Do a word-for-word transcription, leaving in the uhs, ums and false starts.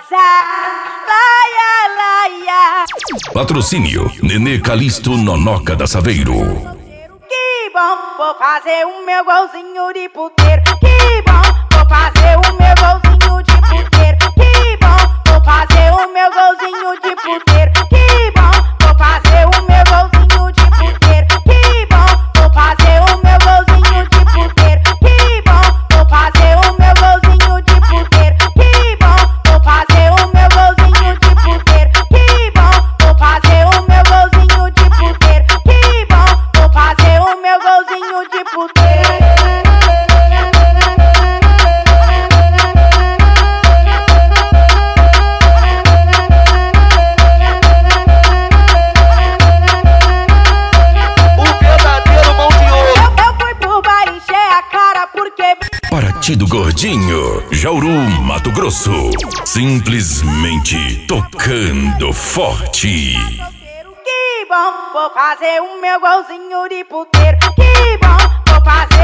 laia, laia. Patrocínio Nenê Calixto Nonoca da Saveiro. Que bom, vou fazer o meu golzinho de puteiro. Que bom, vou fazer o meu golzinho de puteiro. Que bom, vou fazer o meu golzinho de puteiro. Que bom, vou fazer o meu golzinho de puteiro. Que bom, vou fazer o meu golzinho de puteiro. Que bom, vou fazer o meu golzinho de puteiro. Que bom, vou fazer o meu golzinho de puteiro. Que bom, vou fazer o meu golzinho de puteiro. Que bom, vou fazer o meu golzinho de puteiro. Paraty do Gordinho, Jauru, Mato Grosso. Simplesmente tocando forte. Que bom, vou fazer o meu golzinho de puteiro. Que bom, vou fazer